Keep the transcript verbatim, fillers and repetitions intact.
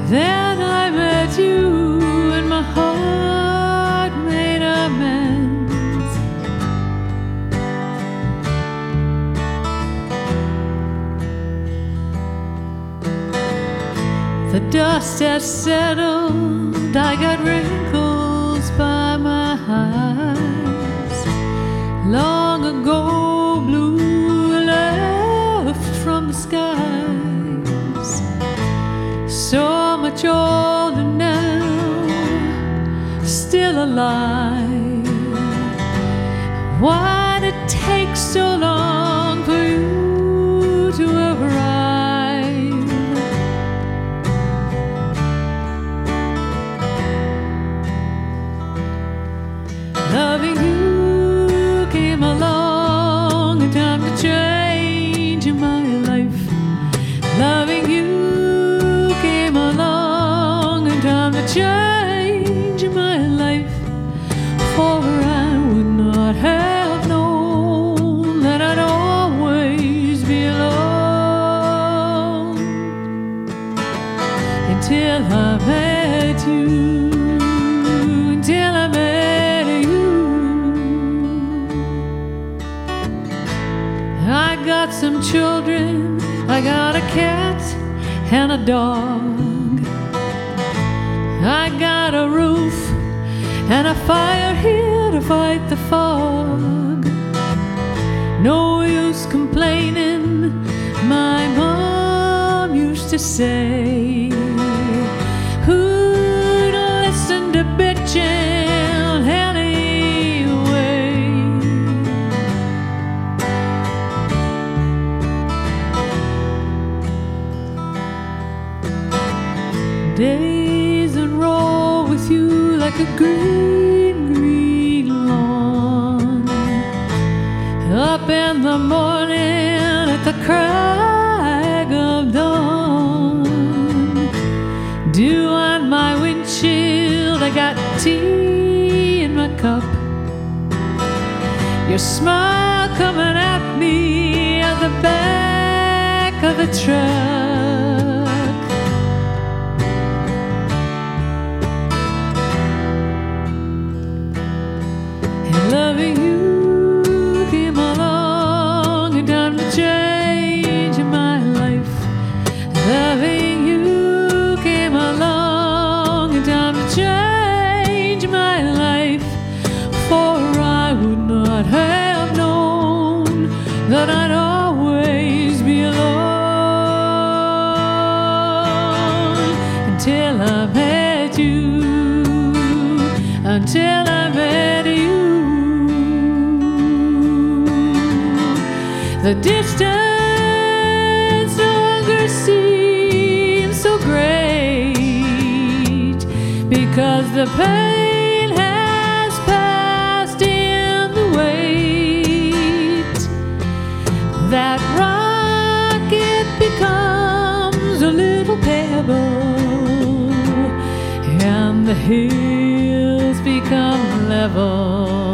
Then I met you and my heart made amends. The dust has settled, I got wrinkles by my eyes. Long ago blue left from the skies. So much older now, still alive. Why'd it take so long for you to arrive? Loving you came along in time to change my life. Loving you came along in time to change my life. For I would not have known that I'd always be alone until I met you, until I met you. I got some children, I got a cat and a dog. I got a roof and a fire here to fight the fog. No use complaining, my mom used to say. Who'd listen to bitching anyway? Days unroll with you like a green, green lawn. Up in the morning at the crack of dawn. Dew on my windshield, I got tea in my cup. Your smile coming at me at the back of the truck. Loving you came along in time to change my life. Loving you came along in time to change my life. For I would not have known that I'd always be alone until I met you, until I met you. The distance no longer seems so great, because the pain has passed in the wait. That rocket becomes a little pebble, and the hills become level.